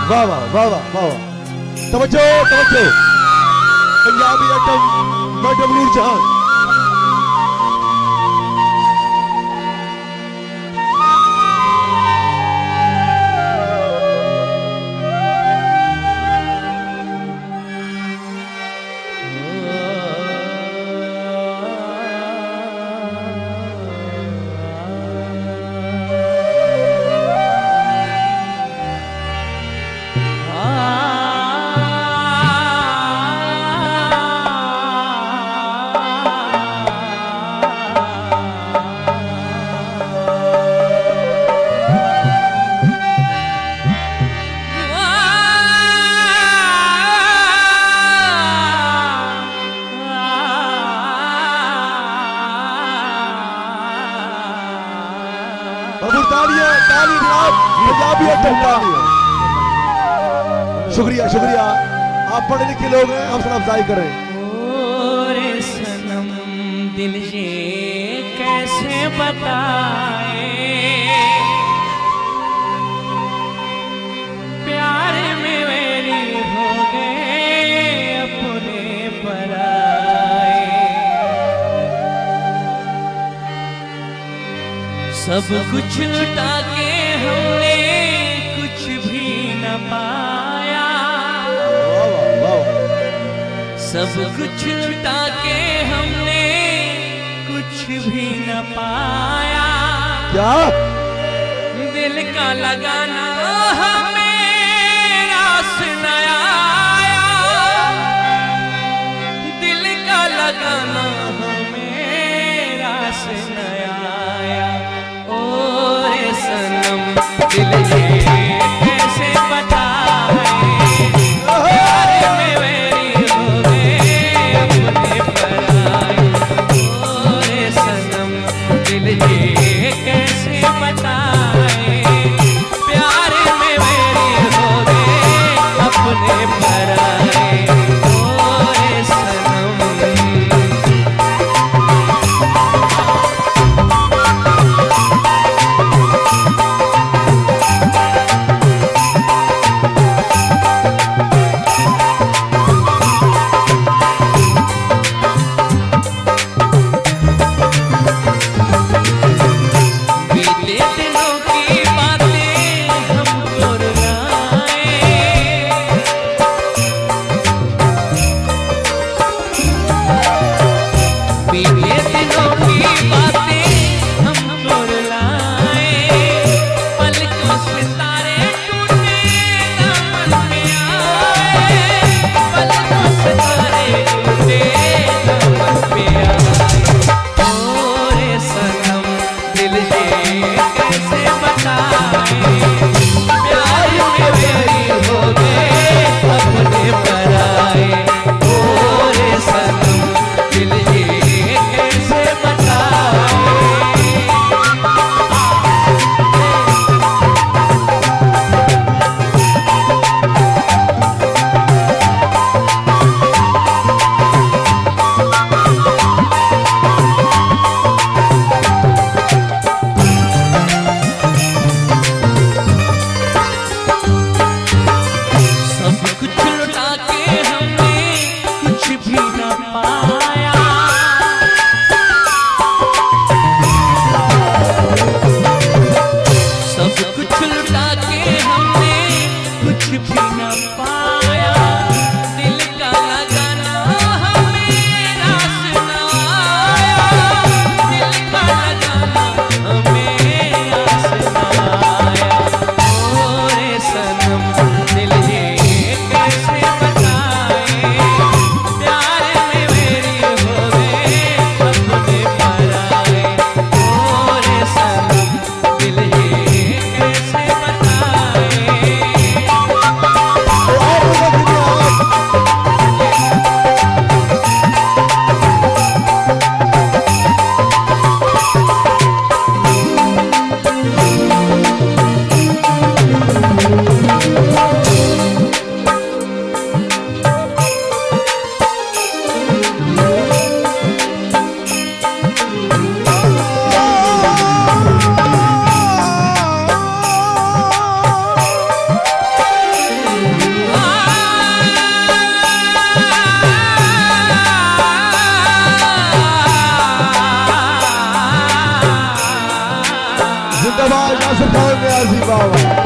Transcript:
वाह वाह वाह वाह वाह वाह। तवज्जो तवज्जो। Punjabi item madam Noorjahan. शुक्रिया शुक्रिया, आप पढ़े लिखे लोग हैं, हौसला अफजाई करें। ओरे सनम दिल ये कैसे बताए, प्यार में मेरी हो गए अपने पराए, सब कुछ लुटा के हमने कुछ भी न पाया, सब कुछ लुटा के हमने कुछ भी न पाया, क्या दिल का लगाना हमें रास न आया, दिल का लगाना हमें रास न आया। ओरे सनम दिल ये कैसे बताए, प्यार में मेरी हो गए अपने पराए, ओरे सनम दिल ये कैसे बताए, प्यार में मेरी हो गए अपने पराए, ओरे सनम। सरकार न्याजी बाबा